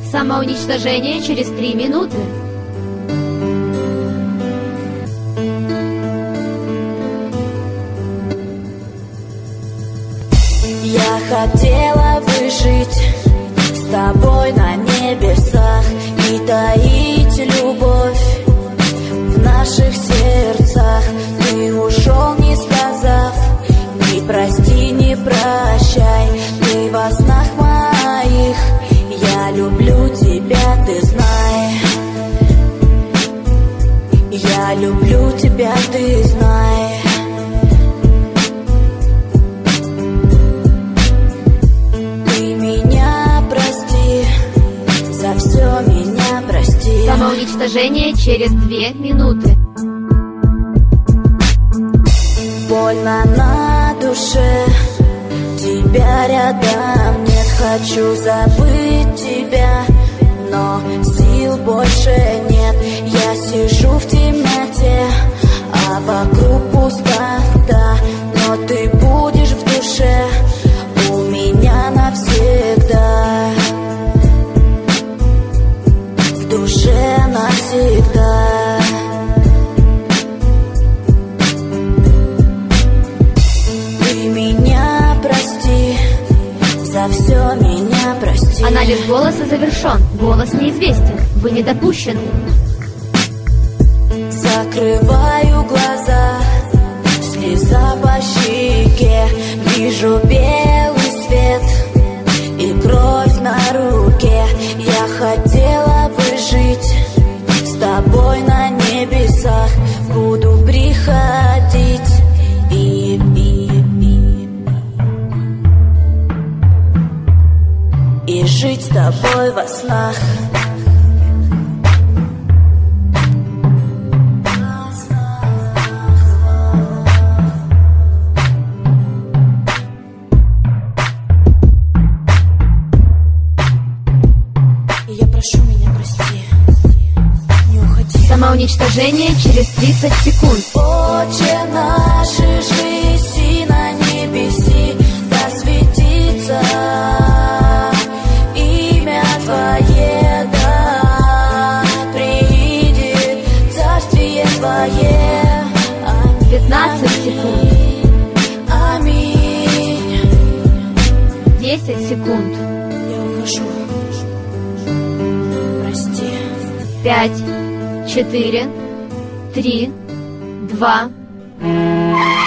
Самоуничтожение через 3 минуты. Я хотела выжить с тобой на небесах и таить любовь в наших сердцах. Ты ушел, не сказав ни прости, ни прощай. Ты во снах моих, я люблю тебя, ты знай. Я люблю тебя, ты знай. Все меня прости. Самоуничтожение через 2 минуты. Больно на душе, тебя рядом нет. Хочу забыть тебя, но сил больше нет. Я сижу в темноте, а вокруг пустота. Но ты будешь в душе у меня навсегда. Душе навсегда. Ты меня прости, за все меня прости. Анализ голоса завершен. Голос неизвестен. Вы не допущены. Закрываю глаза, слеза по щеке. Вижу белый свет и кровь на руке. Я хотела жить с тобой на небесах. Буду приходить и жить с тобой во снах. Я прошу меня прости. Самоуничтожение через 30 секунд. Отче наш, иже на небеси, да светится имя Твое, да приидет царствие Твое. Аминь. 15 секунд. Аминь. 10 секунд. Я ухожу. Прости. 5, 4, 3, 2.